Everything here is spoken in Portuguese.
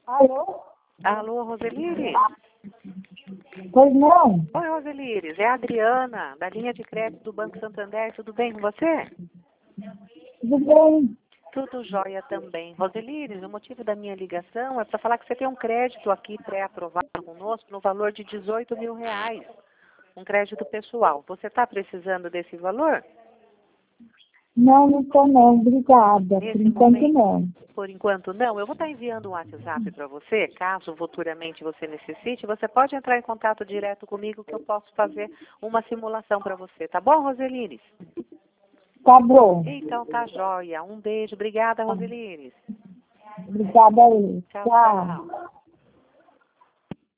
Alô? Alô, Roselires? Pois não? Oi, Roselires, é a Adriana, da linha de crédito do Banco Santander. Tudo bem com você? Tudo bem? Tudo jóia também. Roselires, o motivo da minha ligação é para falar que você tem um crédito aqui pré-aprovado conosco no valor de R$18 mil. Um crédito pessoal. Você está precisando desse valor? Não, não estou não. Obrigada. Por Nesse enquanto momento, não. por enquanto não. Eu vou estar enviando um WhatsApp para você, caso futuramente você necessite. Você pode entrar em contato direto comigo que eu posso fazer uma simulação para você. Tá bom, Roselires? Tá bom. Então tá jóia. Um beijo. Obrigada, Roselires. Obrigada aí. Tchau, Tchau. tchau.